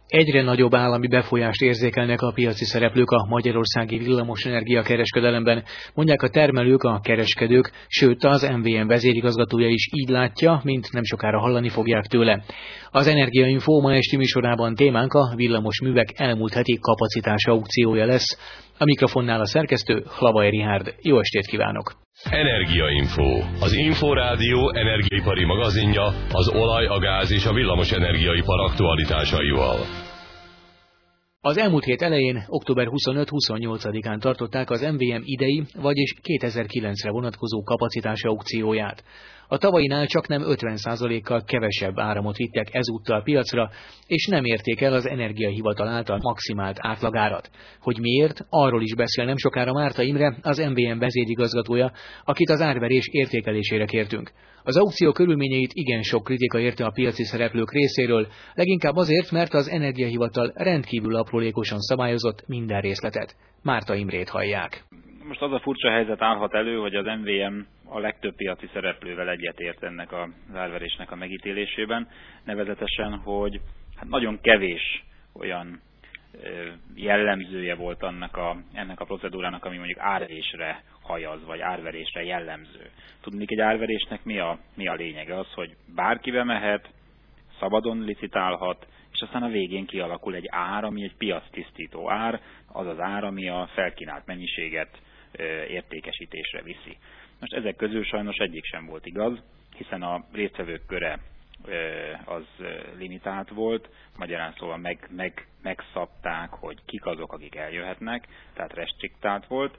Egyre nagyobb állami befolyást érzékelnek a piaci szereplők a magyarországi villamosenergia kereskedelemben, mondják a termelők, a kereskedők, sőt az MVM vezérigazgatója is így látja, mint nem sokára hallani fogják tőle. Az Energiainfo ma esti műsorában témánk a villamosművek elmúlt heti kapacitás aukciója lesz. A mikrofonnál a szerkesztő Hlabai Rihárd. Jó estét kívánok! Energiainfo, az Inforádió energiaipari magazinja az olaj, a gáz és a villamos energiaipar aktualitásaival. Az elmúlt hét elején, október 25-28-án tartották az MVM idei, vagyis 2009-re vonatkozó kapacitás aukcióját. A tavainál csaknem 50%-kal kevesebb áramot vittek ezúttal piacra, és nem érték el az Energiahivatal által maximált átlagárat. Hogy miért, arról is beszél nem sokára Márta Imre, az MVM vezérigazgatója, akit az árverés értékelésére kértünk. Az aukció körülményeit igen sok kritika érte a piaci szereplők részéről, leginkább azért, mert az Energiahivatal rendkívül aprólékosan szabályozott minden részletet. Márta Imrét hallják. Most az a furcsa helyzet állhat elő, hogy az MVM a legtöbb piaci szereplővel egyetért ennek az árverésnek a megítélésében, nevezetesen, hogy nagyon kevés olyan jellemzője volt ennek a procedúrának, ami mondjuk árverésre hajaz, vagy árverésre jellemző. Tudnék, egy árverésnek mi a lényege? Az, hogy bárki bemehet, szabadon licitálhat, és aztán a végén kialakul egy ár, ami egy piactisztító ár, az az ár, ami a felkínált mennyiséget értékesítésre viszi. Most ezek közül sajnos egyik sem volt igaz, hiszen a résztvevők köre az limitált volt, magyarán szóval megszabták, hogy kik azok, akik eljöhetnek, tehát restriktált volt.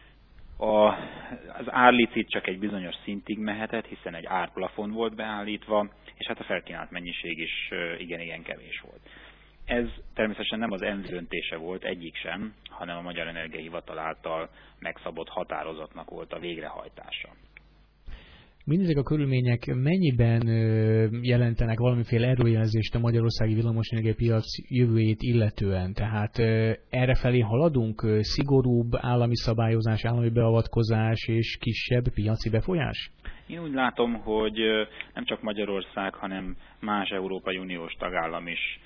Az árlicit csak egy bizonyos szintig mehetett, hiszen egy árplafon volt beállítva, és hát a felkínált mennyiség is igen kevés volt. Ez természetesen nem az ENV döntése volt, egyik sem, hanem a Magyar Energiahivatal által megszabott határozatnak volt a végrehajtása. Mindezek a körülmények mennyiben jelentenek valamiféle előjelzést a magyarországi villamosenergiapiac jövőjét illetően? Tehát errefelé haladunk? Szigorúbb állami szabályozás, állami beavatkozás és kisebb piaci befolyás? Én úgy látom, hogy nem csak Magyarország, hanem más Európai Uniós tagállam is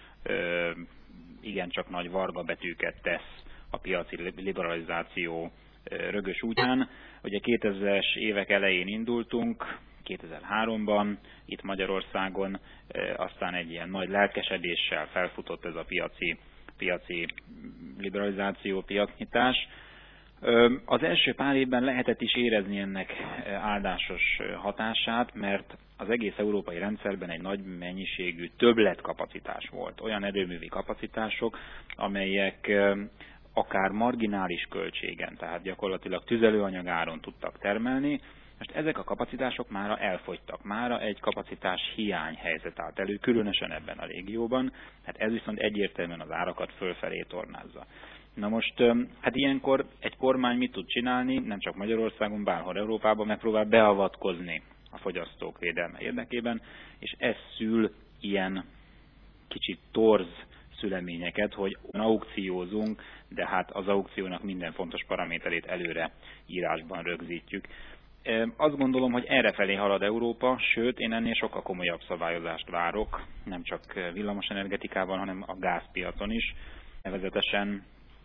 igencsak nagy varga betűket tesz a piaci liberalizáció rögös útján. Ugye 2000-es évek elején indultunk, 2003-ban itt Magyarországon, aztán egy ilyen nagy lelkesedéssel felfutott ez a piaci liberalizáció, piacnyitás. Az első pár évben lehetett is érezni ennek áldásos hatását, mert az egész európai rendszerben egy nagy mennyiségű többletkapacitás volt. Olyan erőművi kapacitások, amelyek akár marginális költségen, tehát gyakorlatilag tüzelőanyagáron tudtak termelni. Most ezek a kapacitások mára elfogytak, mára egy kapacitás hiány helyzet állt elő, különösen ebben a régióban, hát ez viszont egyértelműen az árakat fölfelé tornázza. Na most, hát ilyenkor egy kormány mit tud csinálni, nem csak Magyarországon, bárhol Európában megpróbál beavatkozni a fogyasztók védelme érdekében, és ez szül ilyen kicsit torz szüleményeket, hogy aukciózunk, de hát az aukciónak minden fontos paraméterét előre írásban rögzítjük. Azt gondolom, hogy errefelé halad Európa, sőt, én ennél sokkal komolyabb szabályozást várok, nem csak villamosenergetikában, hanem a gázpiacon is. Nevezetesen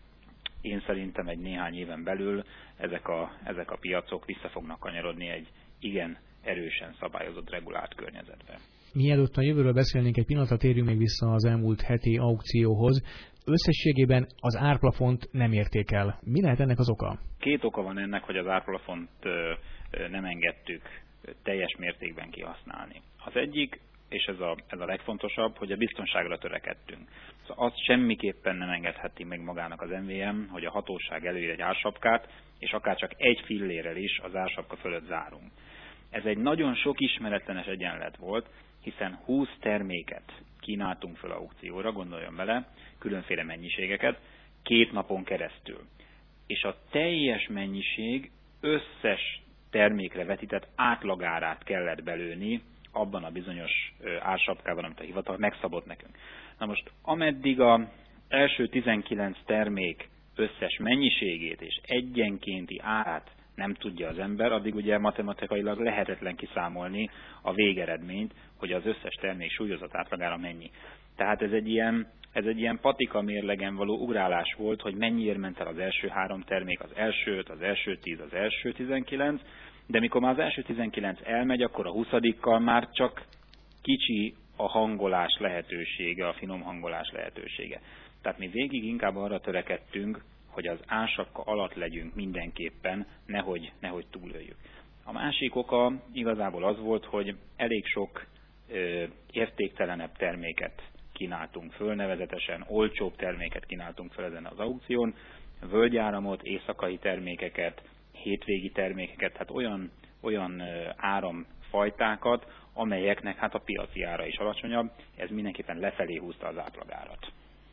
én szerintem egy néhány éven belül ezek a piacok vissza fognak kanyarodni egy igen erősen szabályozott, regulált környezetbe. Mielőtt a jövőről beszélnénk, egy pillanatra térjünk még vissza az elmúlt heti aukcióhoz. Összességében az árplafont nem érték el. Mi lehet ennek az oka? Két oka van ennek, hogy az árplafont nem engedtük teljes mértékben kihasználni. Az egyik, és ez a legfontosabb, hogy a biztonságra törekedtünk. Szóval azt semmiképpen nem engedheti meg magának az MVM, hogy a hatóság előír egy ársapkát, és akár csak egy fillérrel is az ársapka fölött zárunk. Ez egy nagyon sok ismeretlenes egyenlet volt, hiszen 20 terméket kínáltunk fel aukcióra, gondoljon bele, különféle mennyiségeket, 2 napon keresztül. És a teljes mennyiség összes termékre vetített átlagárát kellett belőni abban a bizonyos ársapkában, amit a hivatal megszabott nekünk. Na most, ameddig az első 19 termék összes mennyiségét és egyenkénti árát nem tudja az ember, addig ugye matematikailag lehetetlen kiszámolni a végeredményt, hogy az összes termék súlyozott átlagára mennyi. Tehát ez egy ilyen Ez egy ilyen patika mérlegen való ugrálás volt, hogy mennyiért ment el az első 3 termék, az első 5, az első 10, az első 19, de mikor már az első 19 elmegy, akkor a 20-kal már csak kicsi a hangolás lehetősége, a finom hangolás lehetősége. Tehát mi végig inkább arra törekedtünk, hogy az ásapka alatt legyünk mindenképpen, nehogy túlöljük. A másik oka igazából az volt, hogy elég sok értéktelenebb terméket kínáltunk föl, nevezetesen olcsóbb terméket kínáltunk föl ezen az aukción, völgyáramot, éjszakai termékeket, hétvégi termékeket, tehát olyan áramfajtákat, amelyeknek hát a piaci ára is alacsonyabb, ez mindenképpen lefelé húzta az átlagárat.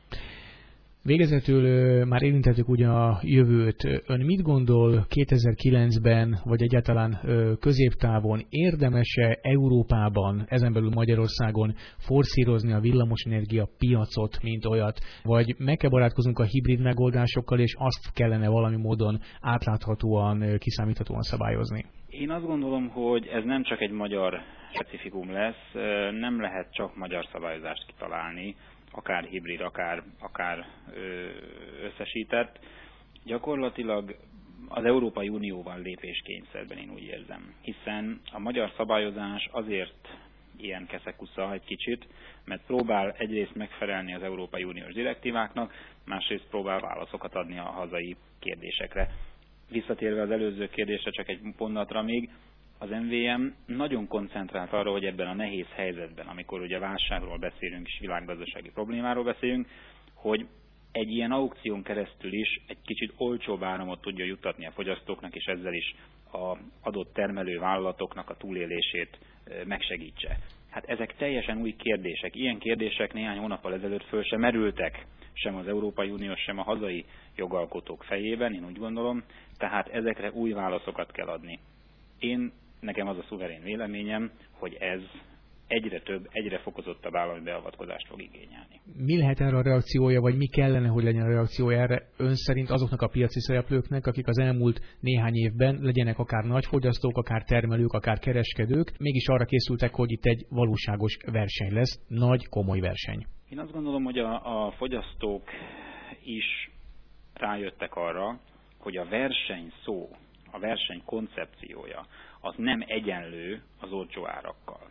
Végezetül már érintettük ugye a jövőt. Ön mit gondol 2009-ben, vagy egyáltalán középtávon érdemes-e Európában, ezen belül Magyarországon forszírozni a villamosenergia piacot, mint olyat, vagy meg kell barátkoznunk a hibrid megoldásokkal, és azt kellene valami módon átláthatóan, kiszámíthatóan szabályozni? Én azt gondolom, hogy ez nem csak egy magyar specifikum lesz, nem lehet csak magyar szabályozást kitalálni, akár hibrid, akár összesített. Gyakorlatilag az Európai Unióval lépéskényszerben, én úgy érzem, hiszen a magyar szabályozás azért ilyen keszekusza egy kicsit, mert próbál egyrészt megfelelni az Európai Uniós direktíváknak, másrészt próbál válaszokat adni a hazai kérdésekre. Visszatérve az előző kérdésre csak egy pontra még, az MVM nagyon koncentrált arra, hogy ebben a nehéz helyzetben, amikor ugye válságról beszélünk és világgazdasági problémáról beszélünk, hogy egy ilyen aukción keresztül is egy kicsit olcsóbb áramot tudja juttatni a fogyasztóknak, és ezzel is az adott termelő vállalatoknak a túlélését megsegítse. Hát ezek teljesen új kérdések. Ilyen kérdések néhány hónappal ezelőtt föl sem merültek, sem az Európai Uniós, sem a hazai jogalkotók fejében, én úgy gondolom, tehát ezekre új válaszokat kell adni. Nekem az a szuverén véleményem, hogy ez egyre több, egyre fokozottabb állami beavatkozást fog igényelni. Mi lehet erre a reakciója, vagy mi kellene, hogy legyen a reakciója erre ön szerint azoknak a piaci szereplőknek, akik az elmúlt néhány évben legyenek akár nagyfogyasztók, akár termelők, akár kereskedők, mégis arra készültek, hogy itt egy valóságos verseny lesz, nagy, komoly verseny? Én azt gondolom, hogy a fogyasztók is rájöttek arra, hogy a verseny szó, a verseny koncepciója az nem egyenlő az olcsó árakkal,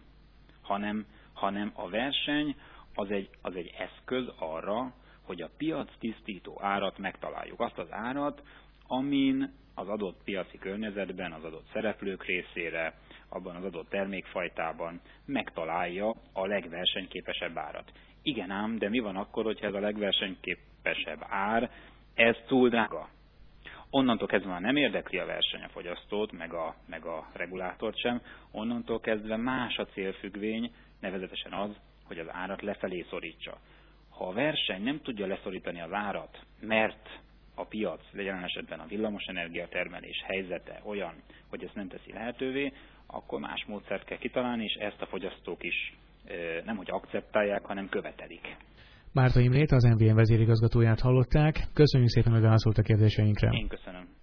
hanem a verseny az egy eszköz arra, hogy a piac tisztító árat megtaláljuk. Azt az árat, amin az adott piaci környezetben, az adott szereplők részére, abban az adott termékfajtában megtalálja a legversenyképesebb árat. Igen ám, de mi van akkor, hogyha ez a legversenyképesebb ár, ez túl drága? Onnantól kezdve már nem érdekli a verseny a fogyasztót, meg a regulátort sem, onnantól kezdve más a célfüggvény, nevezetesen az, hogy az árat lefelé szorítsa. Ha a verseny nem tudja leszorítani az árat, mert a piac, jelen esetben a villamosenergia termelés helyzete olyan, hogy ezt nem teszi lehetővé, akkor más módszert kell kitalálni, és ezt a fogyasztók is nemhogy akceptálják, hanem követelik. Márta Imrét, az MVM vezérigazgatóját hallották. Köszönjük szépen, hogy válaszolt a kérdéseinkre. Én köszönöm.